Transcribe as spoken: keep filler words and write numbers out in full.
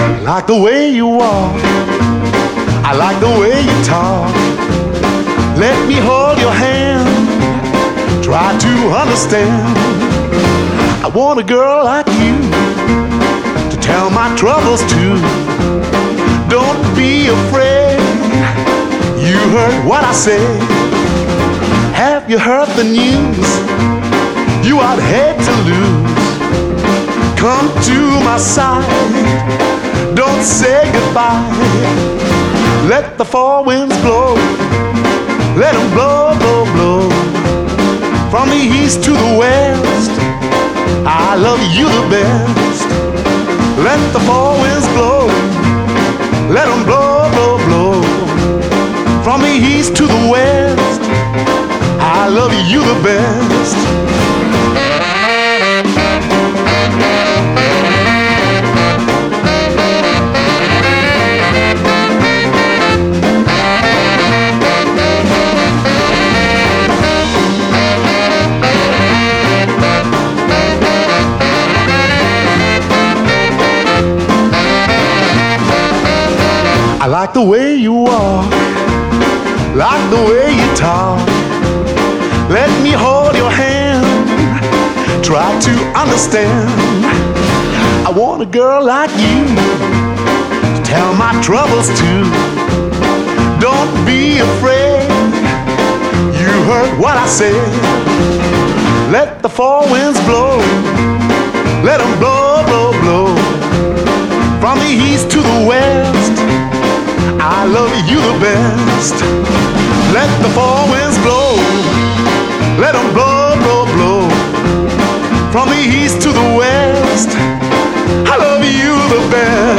I like the way you walk, I like the way you talk. Let me hold your hand, try to understand. I want a girl like you to tell my troubles to. Don't be afraid, you heard what I said. Have you heard the news? You I'd hate to lose. Come to my side, don't say goodbye. Let the four winds blow, let them blow, blow, blow. From the east to the west, I love you the best. Let the four winds blow, let them blow, blow, blow. From the east to the west, I love you the best. I like the way you walk, like the way you talk. Let me hold your hand, try to understand. I want a girl like you to tell my troubles to. Don't be afraid, you heard what I said. Let the four winds blow, let them blow, blow, blow. From the east to the west, I love you the best. Let the four winds blow, let them blow, blow, blow. From the east to the west, I love you the best.